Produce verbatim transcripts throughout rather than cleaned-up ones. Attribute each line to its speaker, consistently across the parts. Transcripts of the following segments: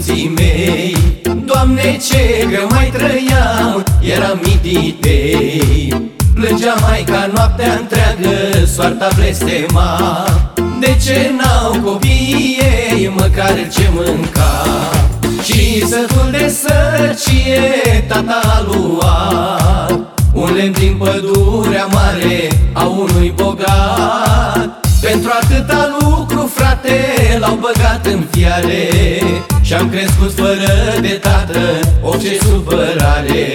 Speaker 1: părinții mei. Doamne, ce greu mai trăiam, eram mititei. Plângea maica noaptea întreagă, soarta blestema. De ce n-au copiii ei măcar ce mânca? Și sătul de sărcie tata a luat un lemn din pădurea mare a unui bogat. Pentru atâta lucru, frate, l-au băgat în fiare și-am crescut fără de tată, o ce supărare.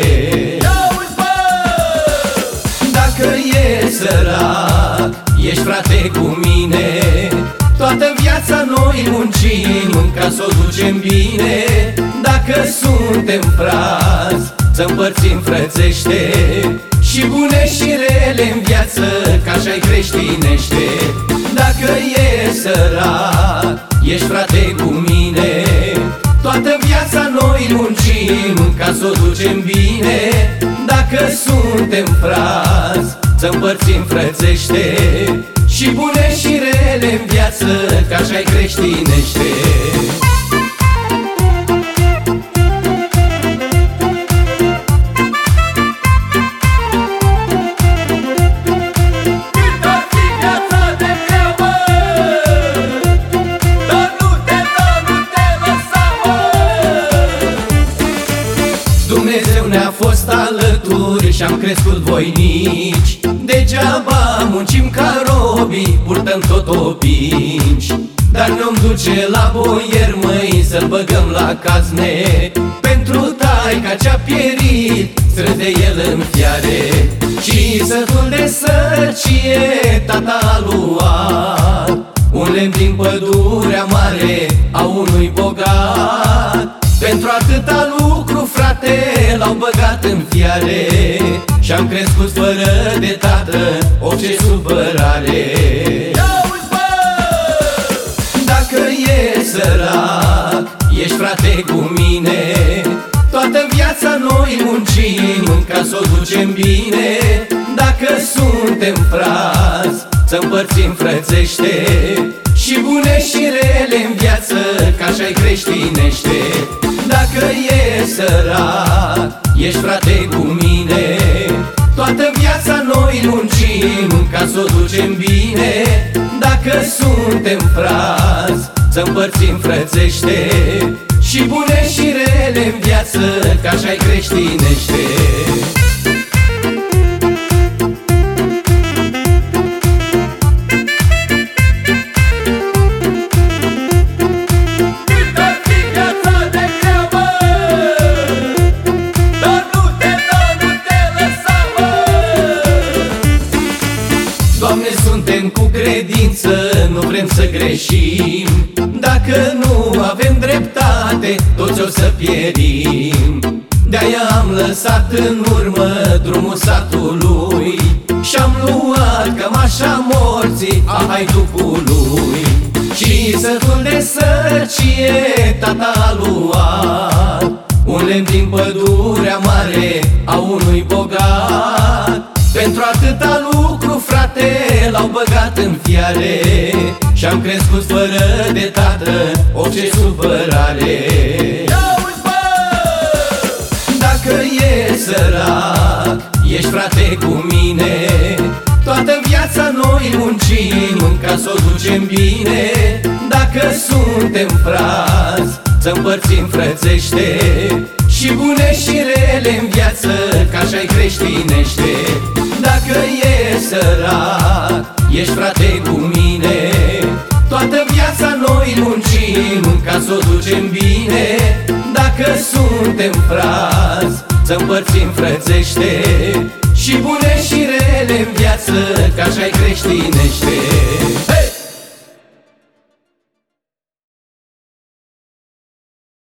Speaker 1: Dacă e sărac, ești frate cu mine, toată viața noi muncim ca s-o ducem bine. Dacă suntem frați, să împărțim frățește și bune și rele în viață, ca așa-i creștinește. Dacă e sărac, ești frate cu mine, toată viața noi muncim ca s-o ducem bine. Dacă suntem frați, să împărțim frățește și bune și rele în viață, ca așa-i creștinește. Dumnezeu ne-a fost alături și-am crescut voinici. Degeaba muncim ca robii, purtăm tot opinci. Dar ne-om duce la boier, măi, să-l băgăm la cazne. Pentru taica ce-a pierit, strâns de el în fiare. Și sătul de sărcie tata a luat un lemn din pădurea mare a unui bogat. Pentru atâta lucru, frate, l-au băgat în fiare și-am crescut fără de tată, o ce supărare. Dacă e sărac, ești frate cu mine, toată viața noi muncim ca s-o ducem bine. Dacă suntem frați, să împărțim frățește și bune și rele în viață, ca așa-i creștinește. Dacă e sărac, ești frate cu mine, toată viața noi muncim ca s-o ducem bine. Dacă suntem frați, să împărțim frățește și bune și rele în viață, ca așa-i creștinește. Doamne, suntem cu credință, nu vrem să greșim. Dacă nu avem dreptate, toți o să pierim. De-aia am lăsat în urmă drumul satului și-am luat cămașa morții a haiducului. Și sătul de sărcie tata a luat un lemn din pădurea mare a unui bogat. Pentru atâta lucru, frate, l-au băgat în fiare și-am crescut fără de tată, o ce supărare. Dacă e sărac, ești frate cu mine, toată viața noi muncim ca s-o ducem bine. Dacă suntem frați, să împărțim frățește și bune și rele în viață, ca așa-i creștinește. Dacă e sărac, ești frate cu mine, toată viața noi muncim ca s-o ducem bine. Dacă suntem frați, să împărțim frățește și bune și rele în viață, ca așa-i creștinește.